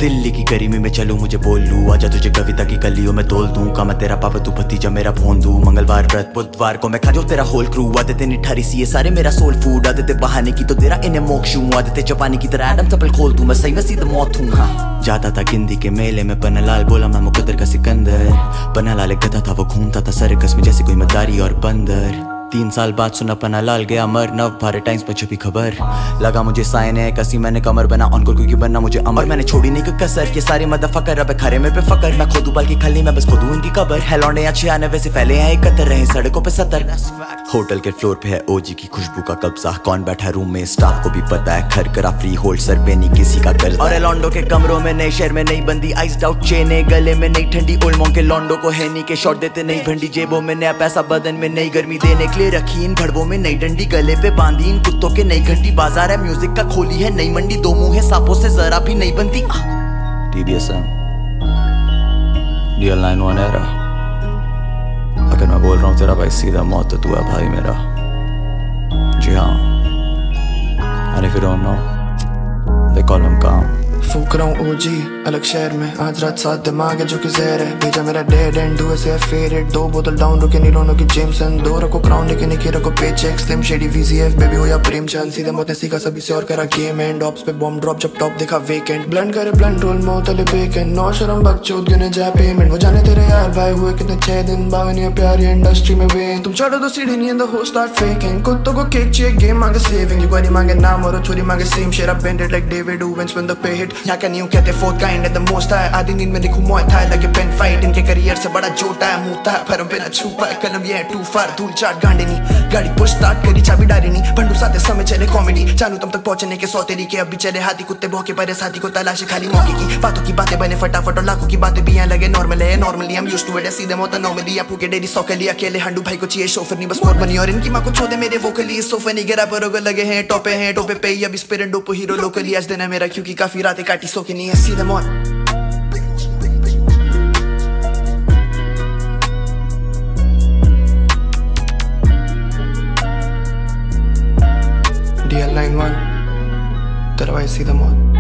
दिल्ली की गर्मी में चलूं मुझे बोल लूं, आजा तुझे कविता की कलियों में तोल दूं। का मैं तेरा पापा तू भतीजा मेरा फोन दूं। मंगलवार व्रत बुधवार को मैं खा जाऊं तेरा होल क्रू। आदतें निठारी सी ये सारे मेरा सोल फूड। आदतें बहाने की तो तेरा इन्हें मोक्ष हूं। आदतें चपाने की तरह एडम चप्पल खोल दूं। मैं सही में सीधा मौत हूं। हाँ जाता था गिंदी के मेले में पन्नालाल बोला मैं मुकद्दर का सिकंदर। पन्नालाल एक गधा था वो घूमता था सर्कस में जैसे कोई मदारी और बंदर। 3 साल बाद सुना पन्नालाल गया मर। नव भारत टाइम्स पर छपी खबर। लगा मुझे साइन है कसी मैंने कमर बना ऑनकोर क्योंकि बनना मुझे अमर। मैंने छोड़ी नहीं कोई कसर। ये सारे मदफकर अब खरे में पे फकर। मैं खोदू बाल की खली मैं बस खोदू इनकी कबर। हेलौंडे अच्छे आने वैसे फैले हैं एकत्र रहे सड़कों पे 70। होटल के फ्लोर पे है ओजी की खुशबू का कब्जा। कौन बैठा रूम में स्टाफ को भी पता है। घर करा फ्री होल्ड सर पे नहीं किसी का कर्ज। और लॉन्डो के कमरों में नए शहर में नई बंदी। आइस्ड आउट चेने गले में नई ठंडी। ओल्ड मॉन्ग के लॉन्डो को है नहीं के शॉट देते नई भंडी। जेबों में नया पैसा बदन में नई गर्मी देने के लिए रखी इन भड़वों में नई डंडी। गले पे बांधी इन कुत्तों के नई घंटी। बाजार है म्यूजिक का खोली है नई मंडी। दो मुंह है सांपों से जरा भी नहीं बनती। TBSM DL91 era। अगर मैं बोल रहा हूँ तेरा भाई सीधा मौत तो तू है भाई मेरा। जी हाँ and if you don't know they call him काम। फूक रहा हूँ OG अलग शहर में। आज रात 7 दिमाग है जो कि जहर है। भेजा मेरा डेड एंड डू ऐसे फेवरेट। 2 बोतल डाउन रुके नीलोनो की जेमसन। 2 रखो क्राउन लेके निकी रखो paycheck. Slim shady VCF baby हो या प्रेम चंद। सीधे मौत ने सीखा सभी से और करा गेम एंड ऑप्स पे बॉम्ब ड्रॉप जब टॉप देखा वेकेंट। ब्लंड करे ब्लंड रोल मौत अले बेकेंड। नौ शर्म बकचोद गिने जाए पेमेंट। वो जाने तेरे यार भाई हुए कितने 6 दिन। बावनी प्यारी इंडस्ट्री में वे तुम चढ़ो तो सीढ़ी नहीं द होस्ट स्टार्ट फेकिंग। कुत्तों को केक चाहिए गेम मांगे सेविंग। ये कोई मांगे नाम और छोरी मांगे same share up banded like David Owens when the pay hit. यहाँ का न्यू कहते फोर्थ काइंड है द मोस्ट है। आधी नींद में देखूं मॉय था लगे पेन फाइट। इनके करियर से बड़ा छोटा है मुंह था फरम पे ना छुपा है। कलम ये है टू फार धूल चाट गांडे नहीं। गाड़ी पुश स्टार्ट करी चाबी डारी नहीं। भंडू साथे समय चले कॉमेडी। जानू तुम तक पहुंचने के 100 तरीके। अभी चले हाथी कुत्ते भौंके परे साथी को तलाशी खाली मौके की। बातों की बातें बने फटाफट और लाखों की बातें भी यहाँ लगे नॉर्मल है। नॉर्मली हम यूज्ड टू इट सीधे मौत नॉर्मली। आपको के डेरी सौकली अकेले हंडू भाई को चाहिए शोफर नहीं बस मोर बनी। और इनकी माँ को छोड़े मेरे वोकली सोफे नहीं गिरा पर लगे हैं टोपे पे अभी स्पिरिट डोपो हीरो लोकली। आज दिन है मेरा क्योंकि काफी रातें काटी सो के नहीं है सीधे मौत। DL91 तेरा भाई सीधा मौत।